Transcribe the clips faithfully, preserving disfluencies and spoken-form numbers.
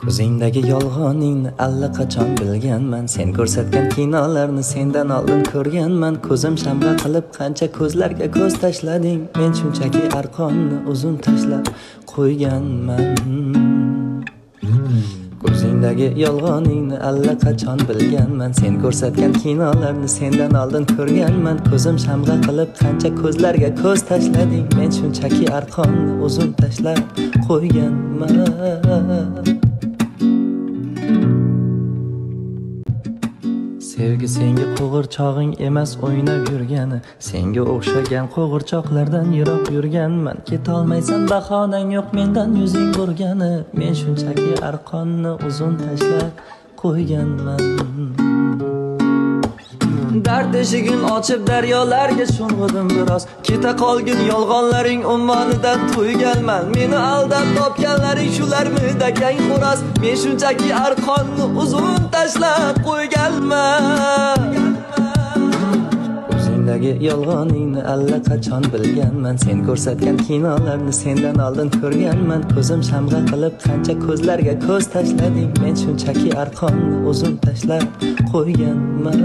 Ko'zingdagi yolg'oningni allaqachon bilganman. Sen ko'rsatgan kinolarni sendan oldin ko'rganman. Ko'zim shamg'a qilib qancha ko'zlarga ko'z tashlading. Men shunchaki arqonni uzun tashlab qo'yganman. Ko'zingdagi yolg'oningni allaqachon bilganman. Sen ko'rsatgan kinolarni sendan oldin ko'rganman. Ko'zim shamg'a qilib qancha ko'zlarga ko'z tashlading. Men shunchaki arqonni uzun tashlab qo'yganman. Sevgi senga qo'g'irchog'ing emas o'ynab yurgani. Senga o'xshagan qo'g'irchoqlardan yiroq yurganman. Ketolmaysan bahonang yo'q mendan yuzing burgani. Men shunchaki arqonni uzun tashlab qo'yganman. Dard eshigin ochib daryolarga sho'ng'idim biroz. Keta qolgin yolg'onlaring ummonidan to'yganman. Meni aldab topganlaring shularmi dakang xo'roz. Men shunchaki arqonni uzun tashlab qo'yganman. Ko'zingdagi yolg'oningni allaqachon bilganman. Sen ko'rsatgan kinolarni sendan oldin ko'rganman. Ko'zim shamg'a qilib qancha ko'zlarga ko'z tashlading. Men shunchaki arqonni uzun tashlab qo'yganman.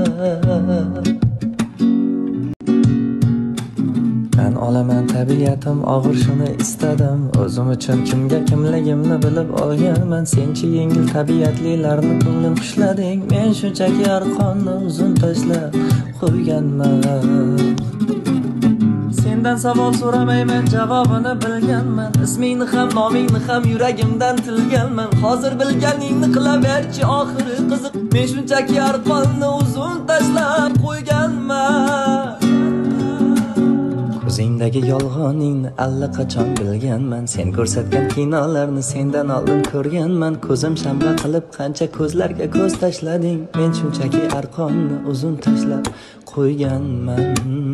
Men olaman tabiatim og'ir shuni istadim. O'zim uchun kimga kimligimni bilib olganman. Senchi yengil tabiatlilarni ko'nglim xushlading. Men shunchaki arqonni uzun tashlab qo'yganman. Sendan savol so'ramayman, javobini bilganman. Ismingni ham, nomingni ham yuragimdan tilganman. Hozir bilganingni qilaverchi, oxiri qiziq. Men shunchaki arqonni uzun tashlab qo'yganman. Ko'zingdagi yolg'oningni allaqachon bilganman. Sen ko'rsatgan kinolarni sendan oldin ko'rganman. Ko'zim shamg'a qilib qancha ko'zlarga ko'z tashlading. Men shunchaki arqonni uzun tashlab qo'yganman.